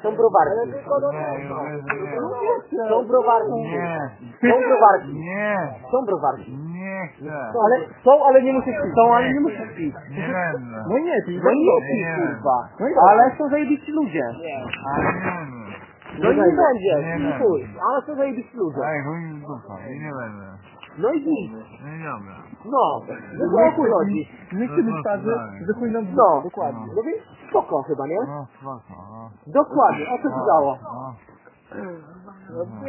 Są browarki. Są browarki. Są browarki. Nie. Są browarki. Nie chcę. Ale nie musisz pić. Są, ale nie musisz pić. Nie będę. No nie pij, kurwa. Ale są zajebiści ludzie. Ale nie będę. No i nie będzie. Nie Chuj. Ale są zajebiści ludzie. Ej, chuj mi w dupa. I nie będę. No i nic. No i dobra. No. No chuj chodzi. Nie chcę być tazy, że chuj nam... No, dokładnie. No więc spoko chyba, nie? No, spoko, no. Dokładnie, o co ci dało? No.